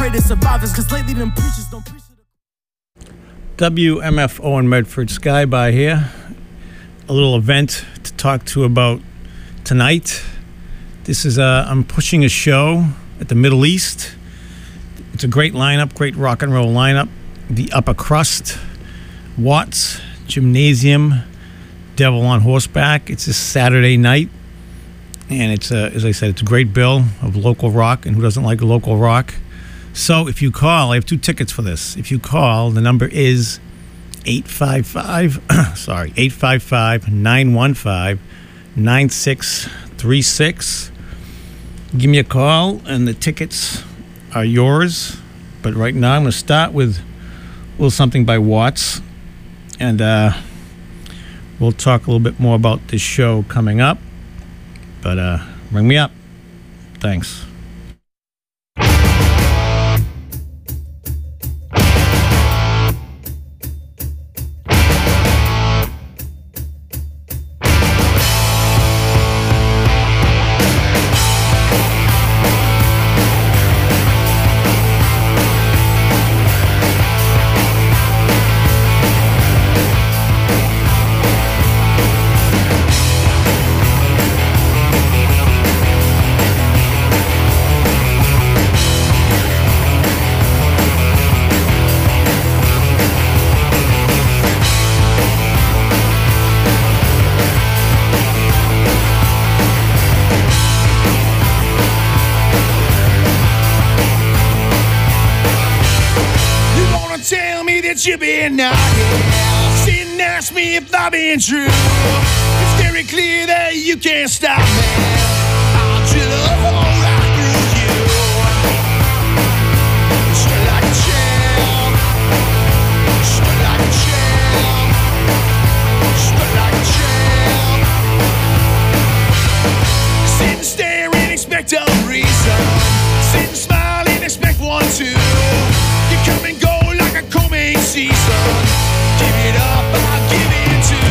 pray to survivors, cause lately them preachers don't preach to the... WMFO in Medford, Sky by here. A little event to talk to about tonight. This is I'm pushing a show at the Middle East. It's a great lineup, great rock and roll lineup. The Upper Crust, Watts, Gymnasium, Devil on Horseback. It's this Saturday night, and it's as I said, it's a great bill of local rock, and who doesn't like local rock? So if you call, I have 2 tickets for this. If you call, the number is 855-915-9636. Give me a call, and the tickets are yours. But right now, I'm going to start with a little something by Watts, and we'll talk a little bit more about this show coming up. But ring me up. Thanks. You been knocking, sit and ask me if I've been true. It's very clear that you can't stop me. I'll drill a hole right through you. Straight like a champ, straight like a champ, straight like a champ. Sit and stare and expect a reason. Sit and smile and expect one too. You come and go like a combing season. Give it up, I'll give it to.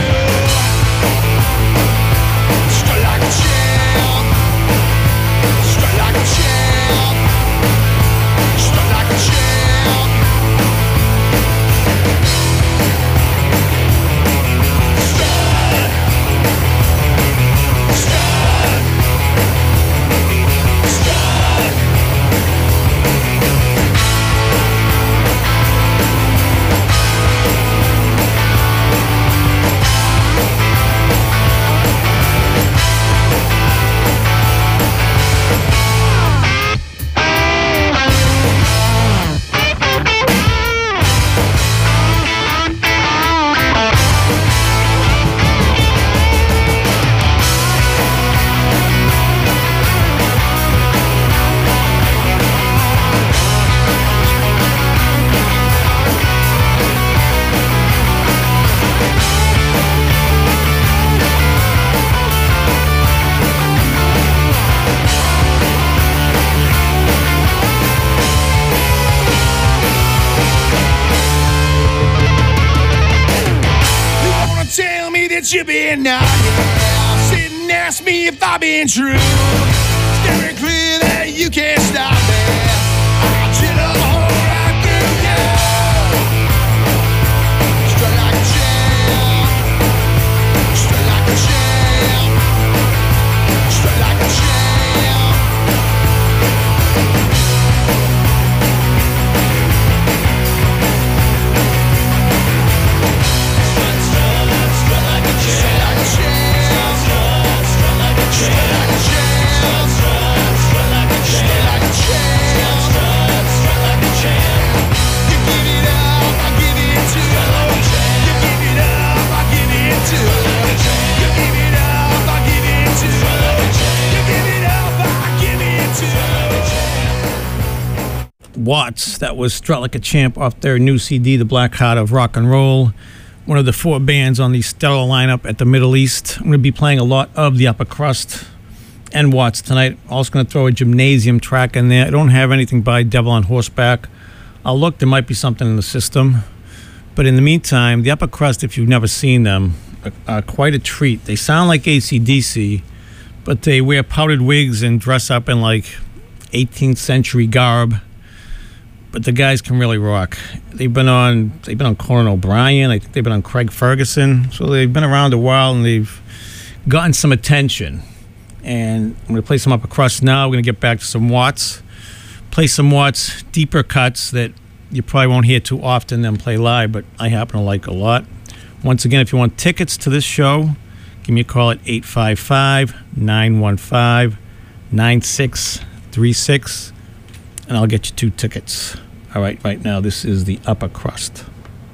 Straight like a champ. Straight like a champ. Straight like a champ. Strut. Strut. Strut. You been knocking, sit and ask me if I've been true. It's very clear that you can't stop me. I'll chill a hole right through you. Straight like a champ, straight like a champ, straight like a champ. Watts, that was Strut Like a Champ off their new CD, The Black Heart of Rock and Roll. One of the 4 bands on the stellar lineup at the Middle East. I'm going to be playing a lot of the Upper Crust and Watts tonight. Also going to throw a Gymnasium track in there. I don't have anything by Devil on Horseback. I'll look, there might be something in the system. But in the meantime, the Upper Crust, if you've never seen them, are quite a treat. They sound like AC/DC, but they wear powdered wigs and dress up in like 18th century garb. but the guys can really rock. They've been on Conan O'Brien. I think they've been on Craig Ferguson. So they've been around a while, and they've gotten some attention. And I'm going to play some Upper Crust now. We're going to get back to some Watts. Play some Watts, deeper cuts that you probably won't hear too often them play live, but I happen to like a lot. Once again, if you want tickets to this show, give me a call at 855-915-9636, and I'll get you 2 tickets. All right now, this is the Upper Crust.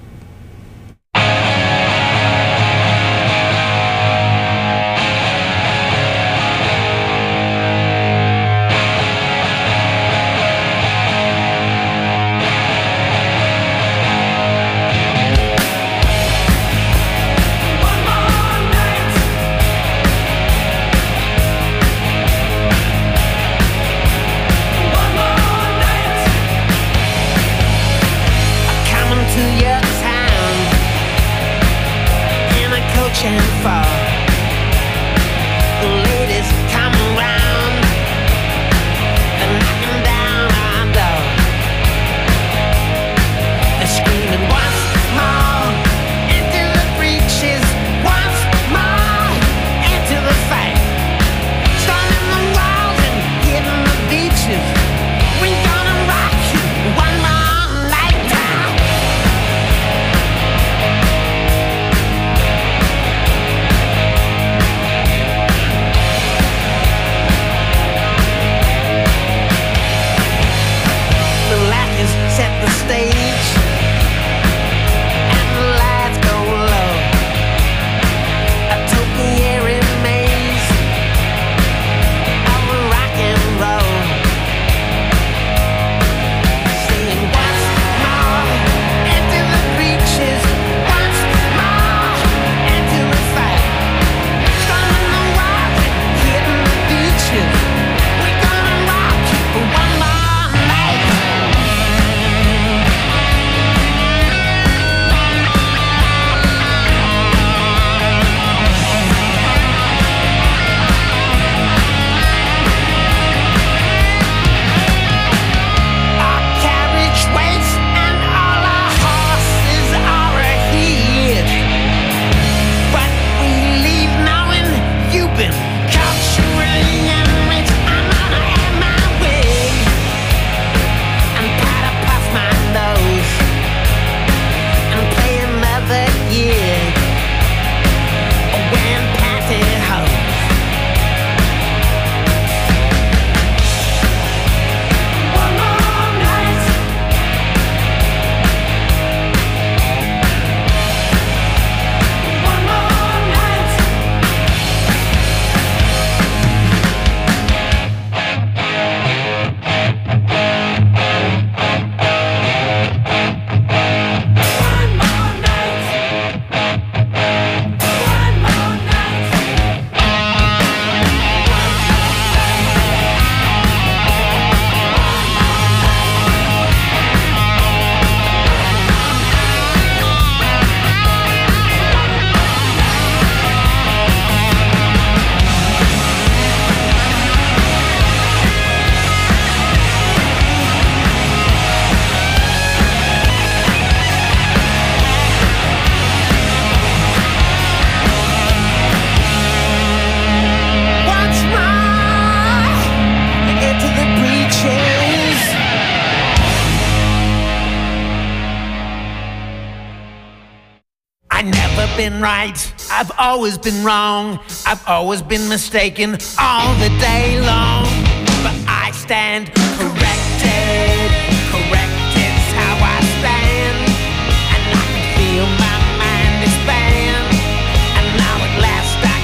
Been right, I've always been wrong, I've always been mistaken all the day long. But I stand corrected, corrected's how I stand. And I can feel my mind expand, and now at last I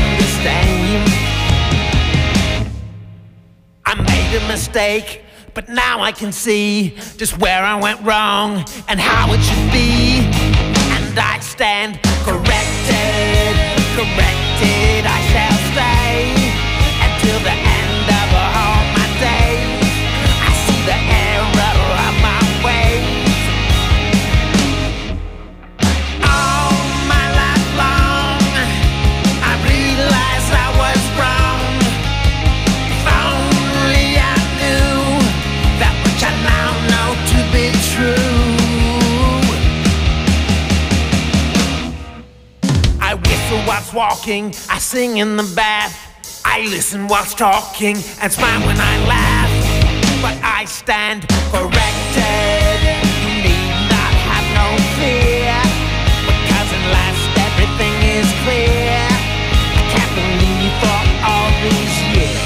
can understand. I made a mistake, but now I can see just where I went wrong and how it should be. And I stand corrected, corrected I shall stay until the end of all my days. I see the error of my ways. All my life long I realized I was wrong. If only I knew that which I now know to walking, I sing in the bath. I listen whilst talking and smile when I laugh. But I stand corrected. You need not have no fear, because at last everything is clear. I can't believe for all these years.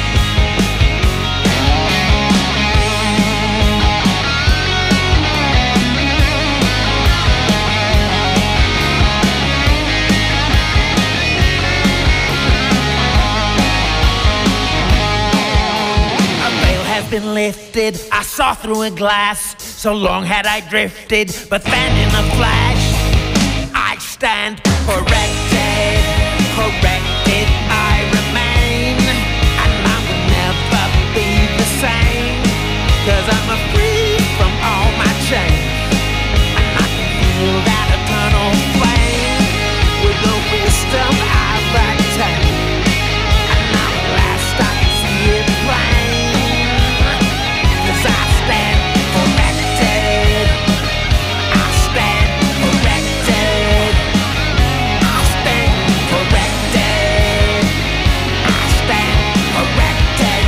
Been lifted, I saw through a glass. So long had I drifted, but then in a flash I stand corrected, corrected I remain. And I will never be the same, 'cause I'm free from all my chains. And I can feel that eternal flame with the wisdom I've attained. And now at last I can see it plain. I stand corrected. I stand corrected. I stand corrected. I stand corrected.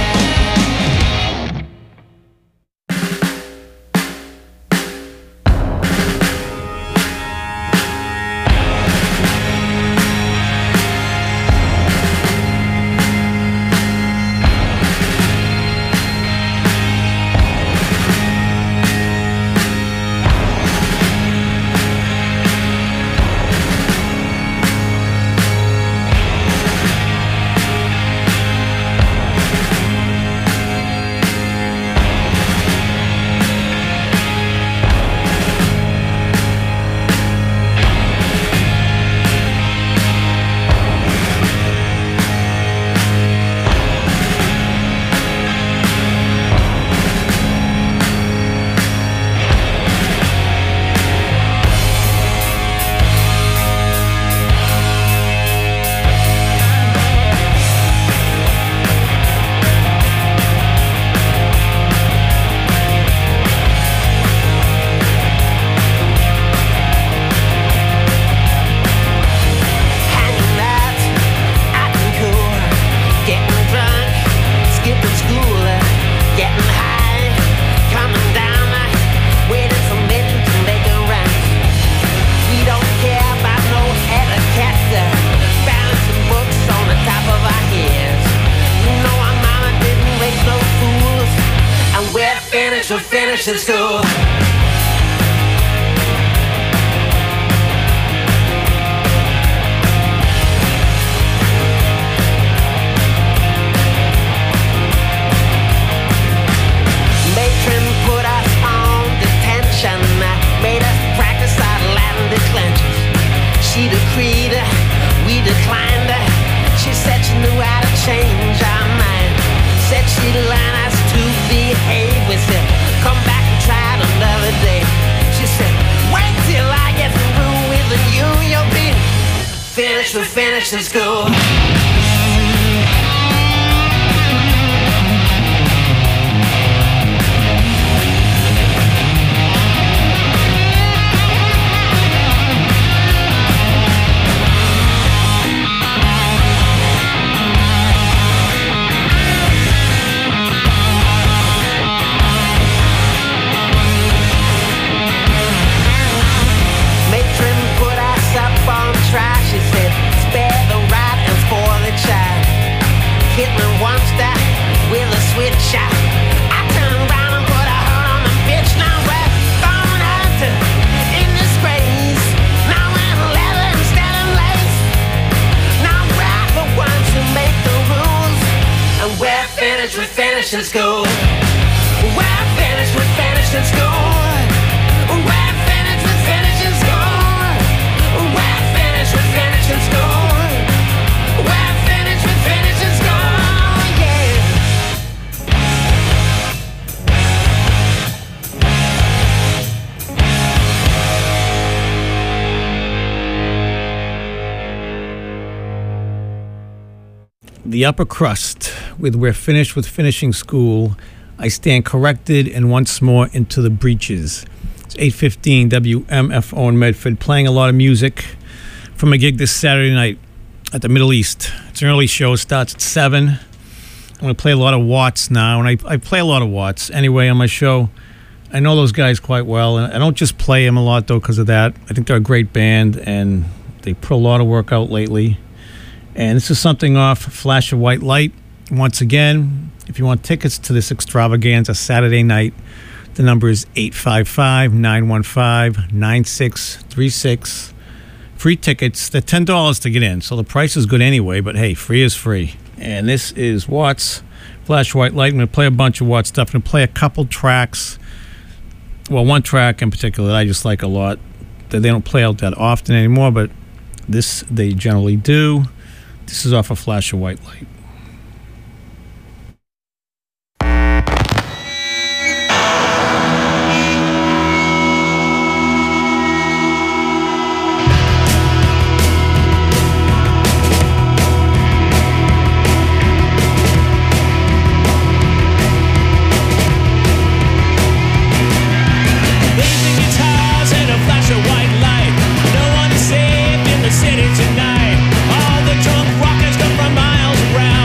So finish in school. Matron put us on detention, made us practice our Latin declensions. She decreed, we declined. She said she knew how to change our mind. Said she'd learn us to behave. We said, come back and try it another day. She said, wait till I get through with you. You'll be finished with finishing school. Hit me one step with a switch shot. I turned around and put a hurt on the bitch. Now we're thrown out in disgrace. Now we're leather instead of lace. Now we're the ones who make the rules. And we're finished with finishing school. We're finished with finishing school. We're finished with finishing school. We're finished with finishing school. We're finished with finishing school. The Upper Crust with We're Finished with Finishing School. I stand corrected and once more into the breaches. It's 8:15 WMFO in Medford, playing a lot of music from a gig this Saturday night at the Middle East. It's an early show. It starts at 7. I'm going to play a lot of Watts now, and I play a lot of Watts anyway on my show. I know those guys quite well, and I don't just play them a lot, though, because of that. I think they're a great band, and they put a lot of work out lately. And this is something off Flash of White Light. Once again, if you want tickets to this extravaganza Saturday night, the number is 855-915-9636. Free tickets. They're $10 to get in, so the price is good anyway, but hey, free is free. And this is Watts, Flash White Light. I'm going to play a bunch of Watts stuff. I'm going to play a couple tracks. Well, one track in particular that I just like a lot. That they don't play out that often anymore, but this they generally do. This is off a Flash of White Light. City tonight. All the drunk rockers come from miles around.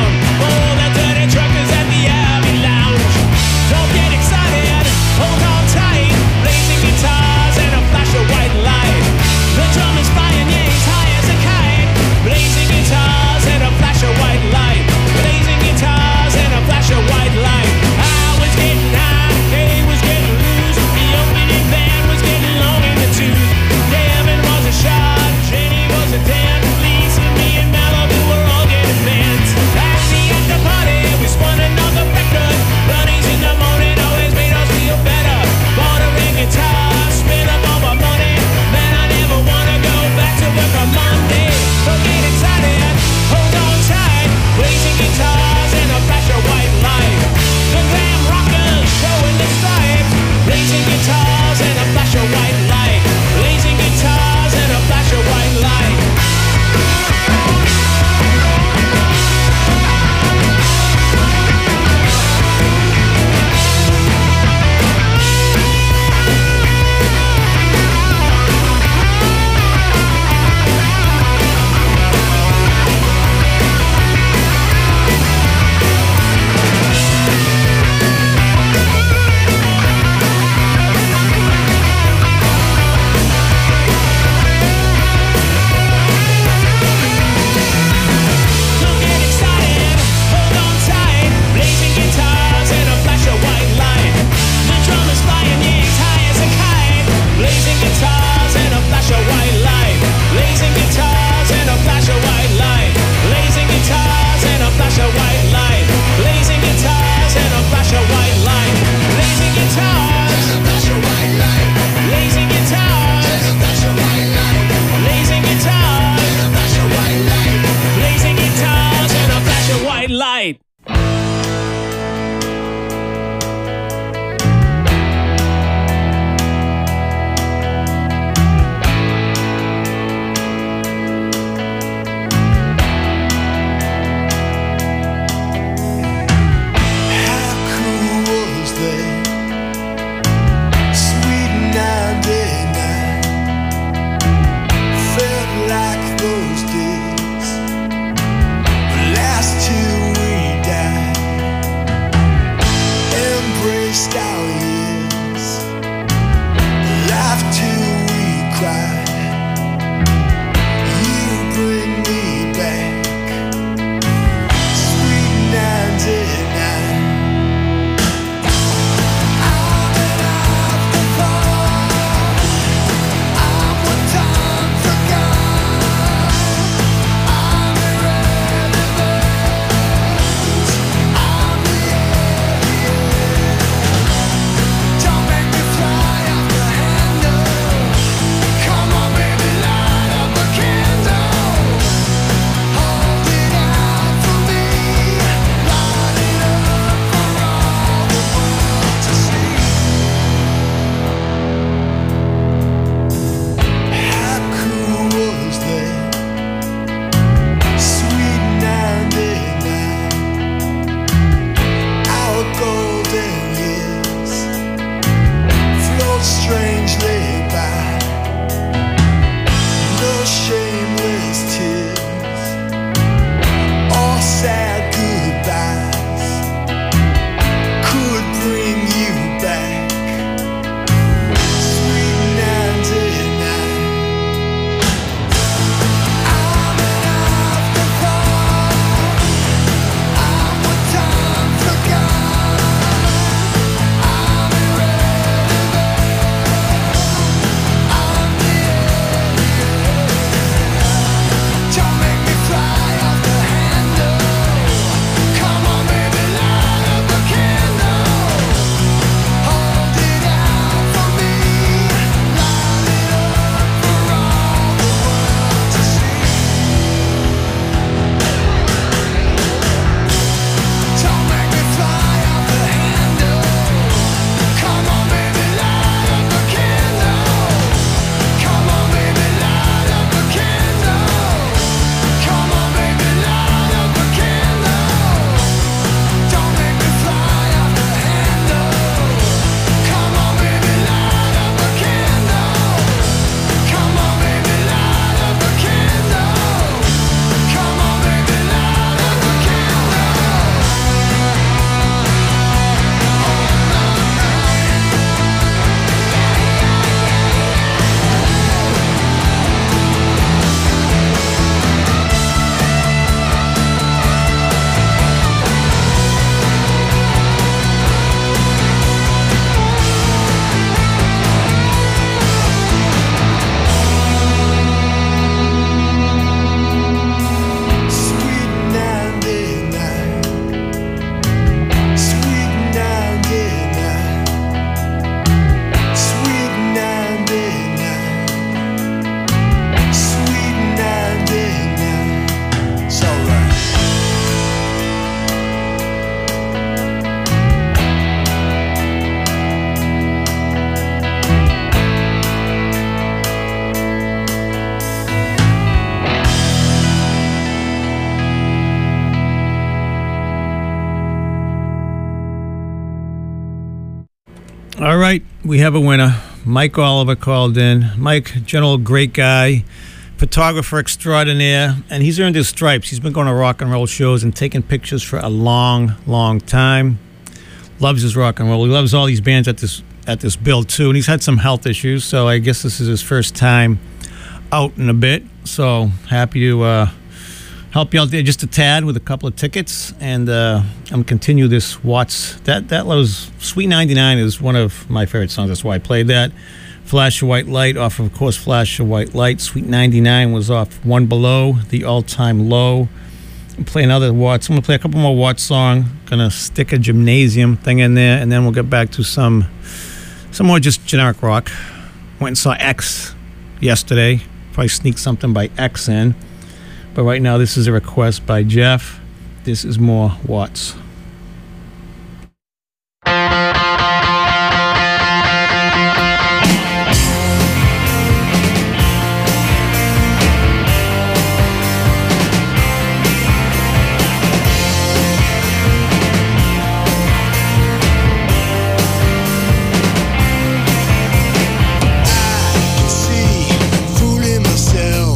All right, we have a winner. Mike Oliver called in. Mike, general great guy, photographer extraordinaire, and he's earned his stripes. He's been going to rock and roll shows and taking pictures for a long, long time. Loves his rock and roll. He loves all these bands at this bill too, and he's had some health issues, so I guess this is his first time out in a bit. So happy to help you out there just a tad with a couple of tickets, and I'm continue this Watts. That was Sweet 99 is one of my favorite songs. That's why I played that. Flash of White Light off of course, Flash of White Light. Sweet 99 was off One Below, The All-Time Low. I'm playing other Watts. I'm going to play a couple more Watts songs. Going to stick a Gymnasium thing in there, and then we'll get back to some more just generic rock. Went and saw X yesterday. Probably sneak something by X in. But right now, this is a request by Jeff. This is more Watts.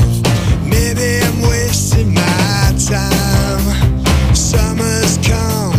Summer's come.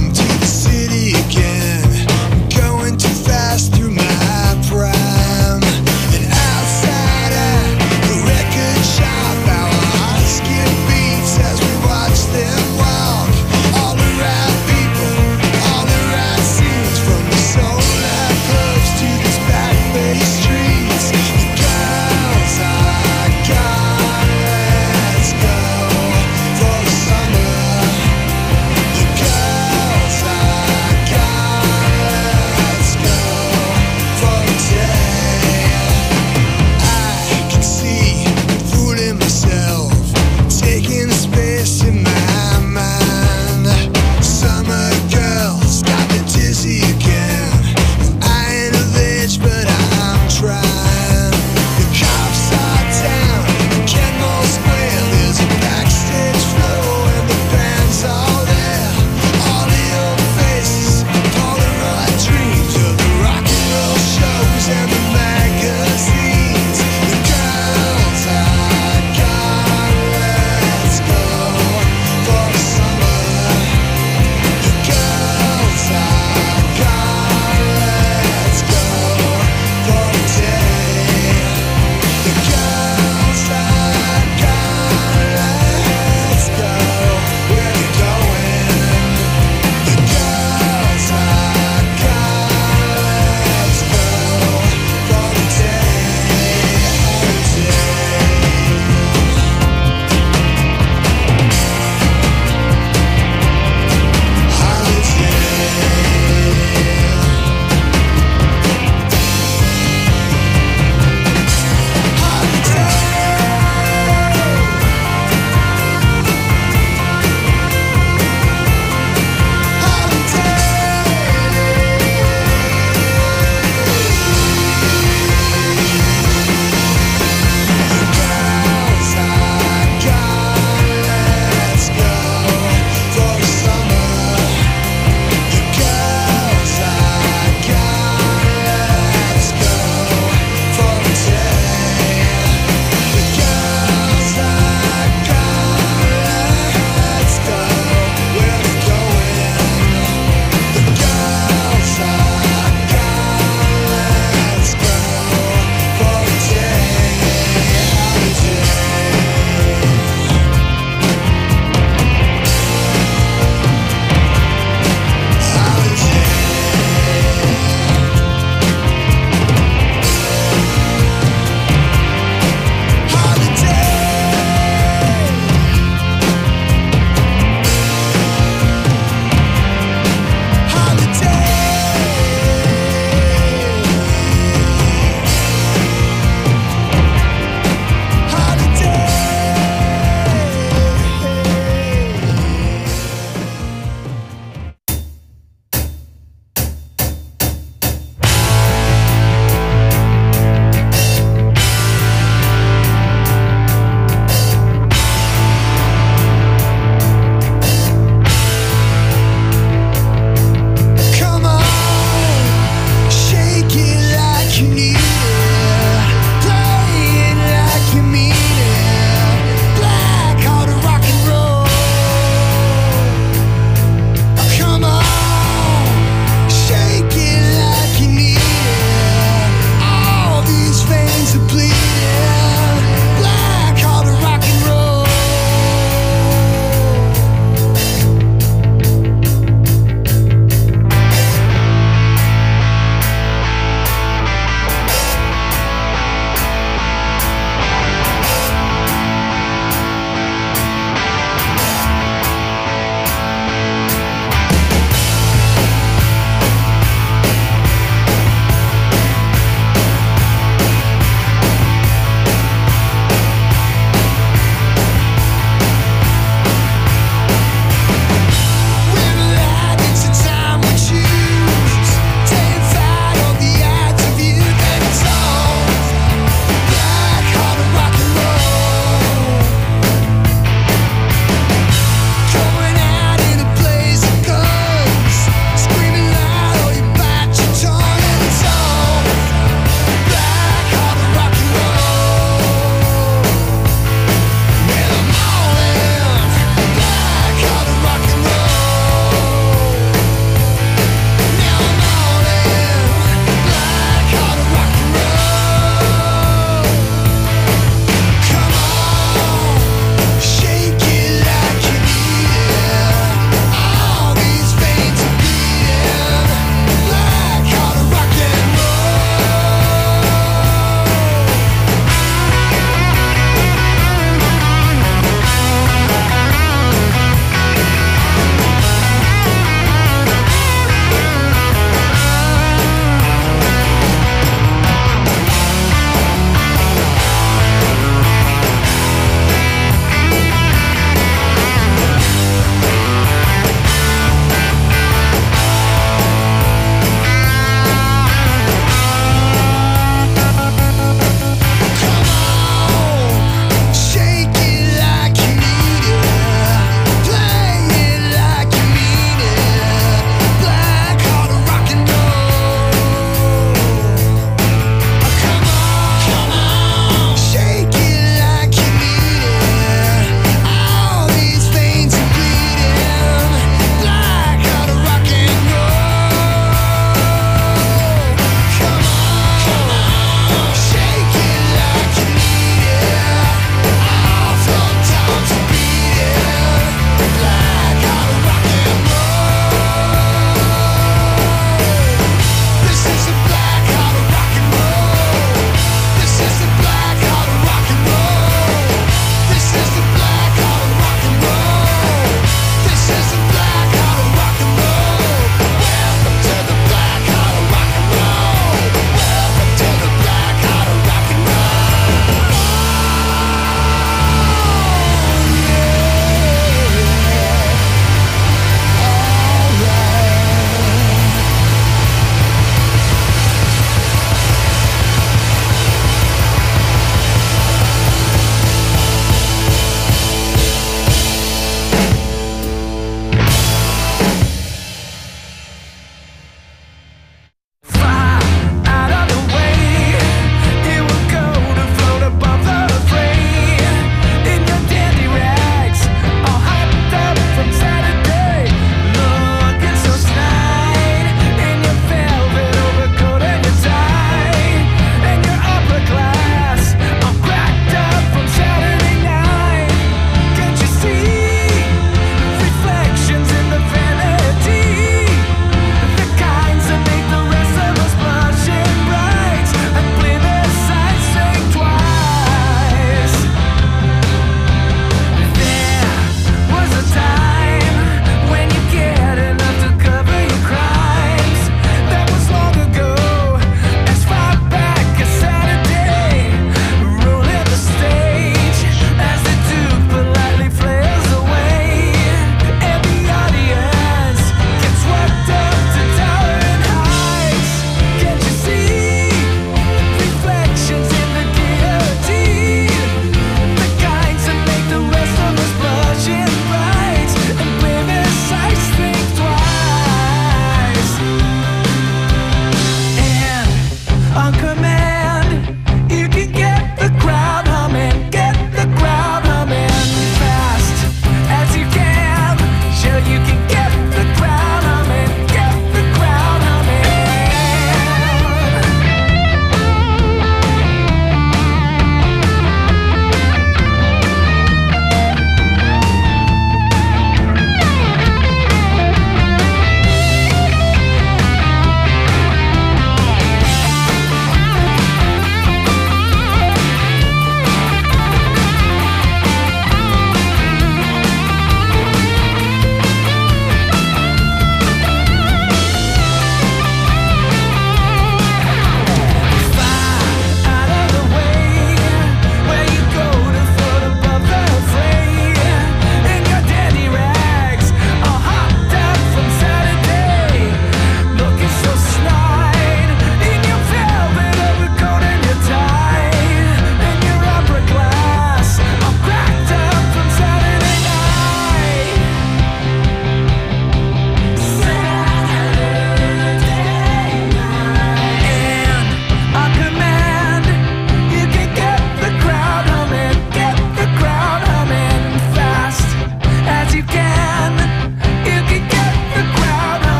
veins are bleeding, black heart of rock and roll.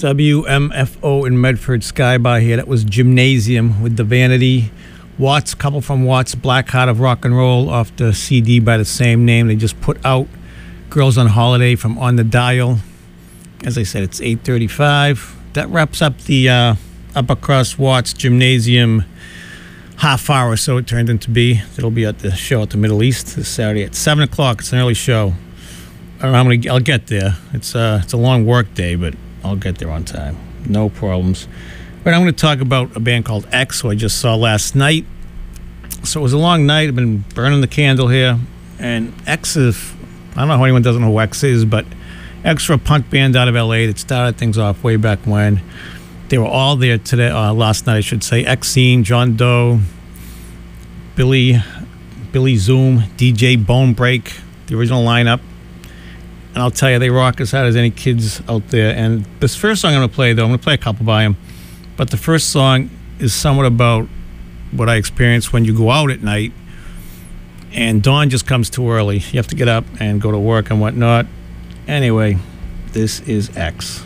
WMFO in Medford, Sky by here. That was Gymnasium with the Vanity. Watts, couple from Watts, Black Heart of Rock and Roll off the CD by the same name. They just put out Girls on Holiday from On the Dial. As I said, it's 8:35. That wraps up the Upper Cross Watts Gymnasium half hour, so it turned into be. It'll be at the show at the Middle East this Saturday at 7 o'clock. It's an early show. I don't know how many. I'll get there. It's a long work day, but I'll get there on time. No problems. But I'm going to talk about a band called X, who I just saw last night. So it was a long night. I've been burning the candle here. And X is, I don't know how anyone doesn't know who X is, but X were a punk band out of L.A. that started things off way back when. They were all there today, last night, I should say. X-Scene, John Doe, Billy Zoom, DJ Bonebreak, the original lineup. And I'll tell you, they rock as hard as any kids out there. And this first song I'm going to play, though, I'm going to play a couple by them. But the first song is somewhat about what I experience when you go out at night and dawn just comes too early. You have to get up and go to work and whatnot. Anyway, this is X.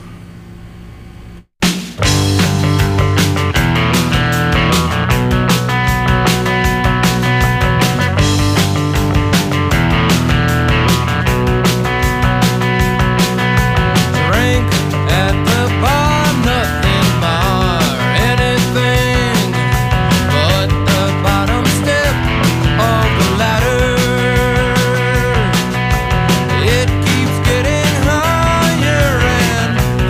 It keeps getting higher and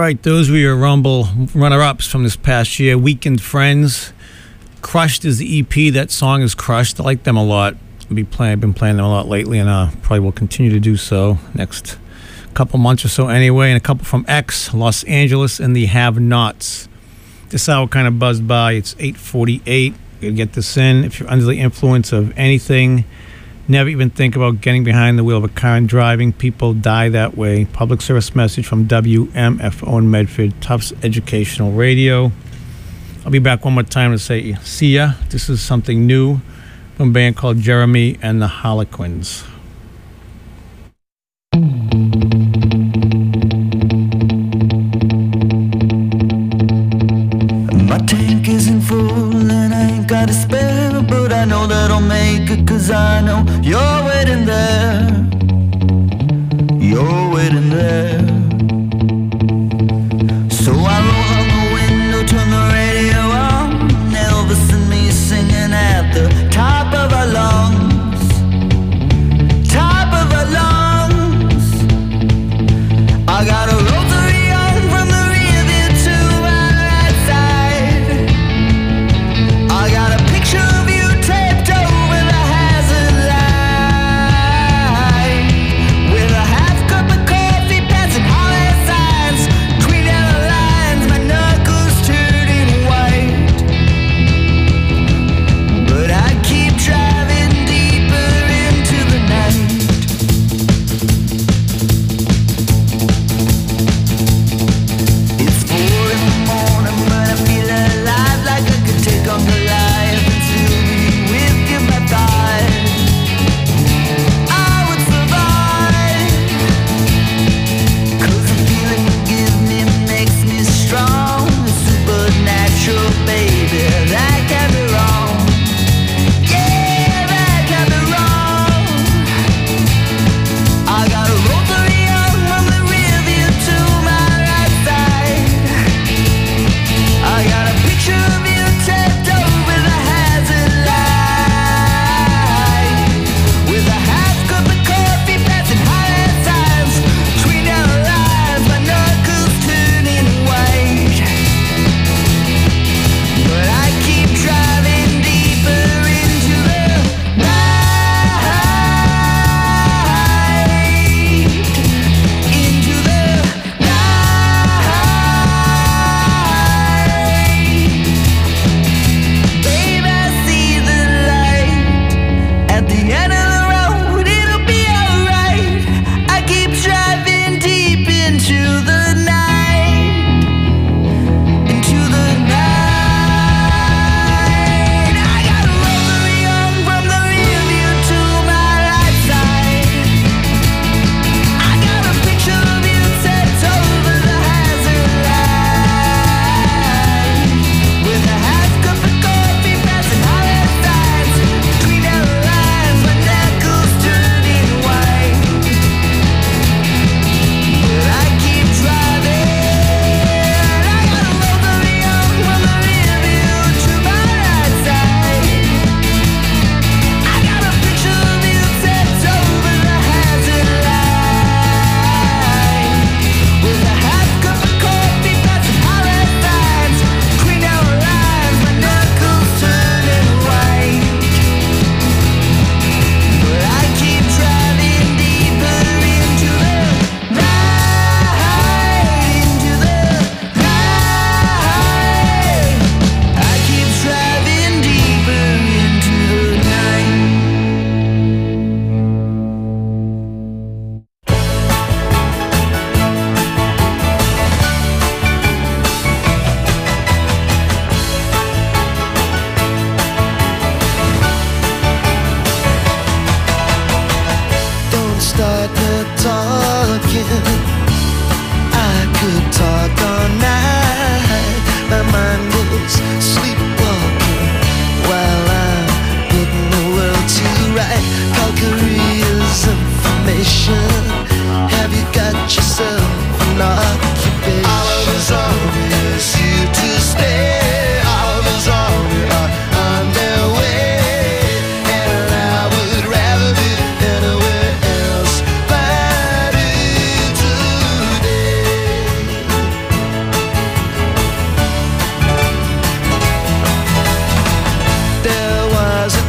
right, those were your Rumble runner-ups from this past year. Weekend Friends. Crushed is the EP. That song is Crushed. I like them a lot. I've been playing them a lot lately, and probably will continue to do so next couple months or so anyway. And a couple from X, Los Angeles, and the Have-Nots. This hour kind of buzzed by. It's 8:48. You get this in. If you're under the influence of anything, never even think about getting behind the wheel of a car and driving. People die that way. Public service message from WMFO in Medford, Tufts Educational Radio. I'll be back one more time to say see ya. This is something new from a band called Jeremy and the Harlequins. My tank isn't full and I ain't got a spare, but I know that I'll make it, cause I know you're waiting there. You're waiting there. So I roll out the window, turn the radio on, Elvis and me singing at the top of our lungs. Top of our lungs. I got a rotary on from the rear view to my right side. I got a picture of you taped over the hazard light, with a half cup of coffee passing high.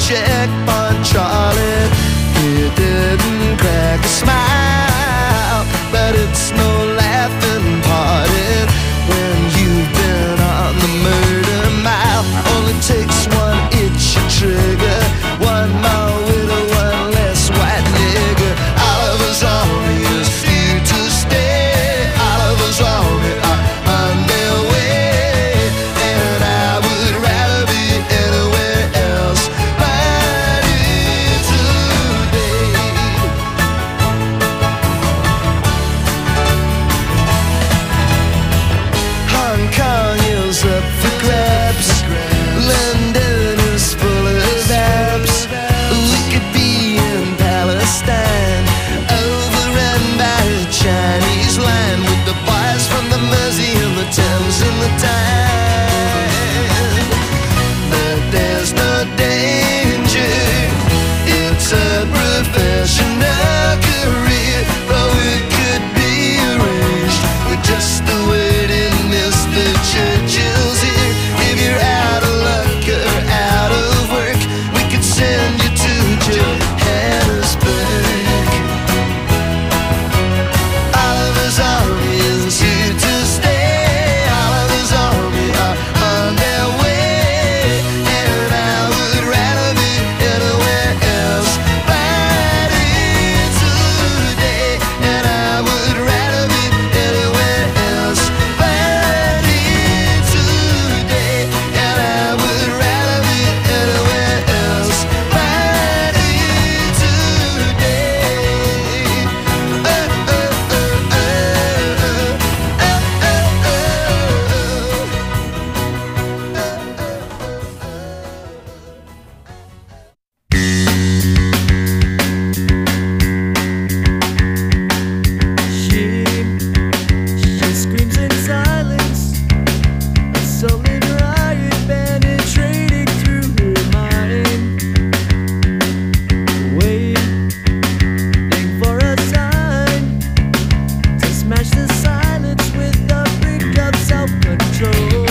checkpoint Charlie. He didn't crack a smile, but it's no laughing party when you've been on the murder mile. Only takes one itchy trigger, one more widow, one less white nigger. Oliver's Army is here to stay. Oliver's Army are on their way, and I would rather be anywhere else but here today. Hong Kong is up for grabs. London is full of apps. We could be in Palestine, overrun by a Chinese line, with the boys from the Mersey and the Thames and the Tyne. But there's no danger, it's a professional career, but it could be arranged with just the waiting Mr. Churchill's here. If you're out of luck or out of work, we could send you to Johannesburg. Oliver's Army is here to stay. Oliver's Army are on their way, and I would rather be anywhere else but here today. And I would rather be anywhere else but here today. And I would rather be anywhere else but here She screams in silence, a sullen riot penetrating through her mind, waiting for a sign to smash the silence with a brick of self-control.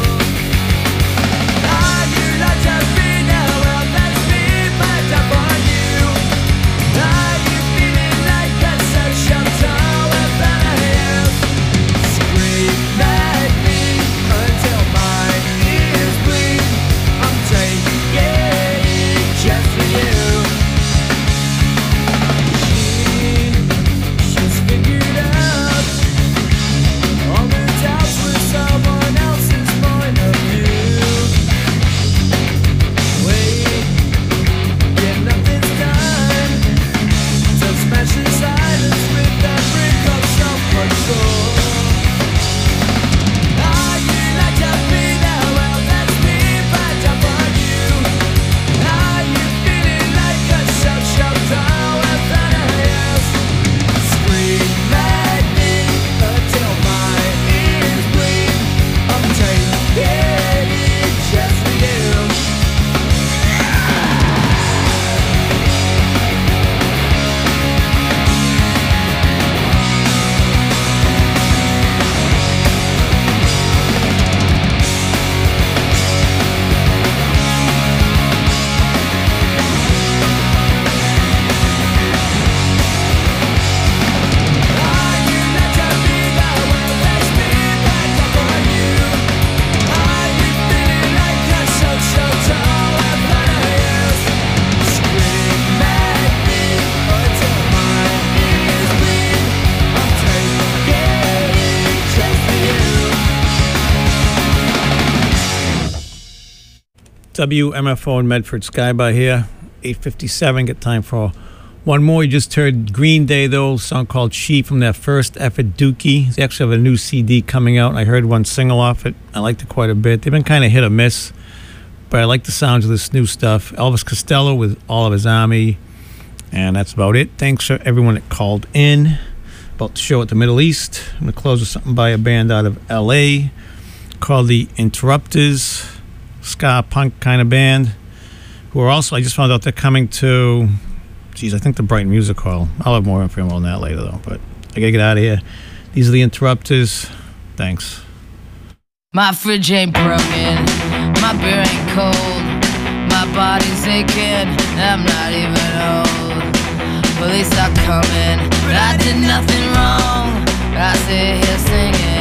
Are you not just being a world that's been backed up on you? Are you feeling like a social tower that I have? Scream at me until my ears bleed. I'm taking it just for you. She's figured out all the doubts with someone else's point of view. Wait, yet nothing's done to smash the silence with that brick of self-control. Are you not just being the world that's been backed up on you? Are you feeling like a social tower that I have? Scream at me until my ears bleed. I'm taking it just for you. Are you not just being the world that's been backed up on you? Are you feeling like a social tower that I have? Scream at me until my ears bleed. I'm taking it just for you. WMFO in Medford, Skyby here, 8:57. Get time for one more. You just heard Green Day, though, a song called She from their first effort, Dookie. They actually have a new CD coming out, and I heard one single off it. I liked it quite a bit. They've been kind of hit or miss, but I like the sounds of this new stuff. Elvis Costello with all of his army, and that's about it. Thanks for everyone that called in about the show at the Middle East. I'm going to close with something by a band out of L.A. called The Interrupters, ska punk kind of band, who are also, I just found out they're coming to, I think the Brighton Music Hall. I'll have more info on that later, though, but I gotta get out of here. These are The Interrupters. Thanks. My fridge ain't broken, my beer ain't cold, my body's say, kid, I'm not even old. Police are coming, but I did nothing wrong. I sit here singing.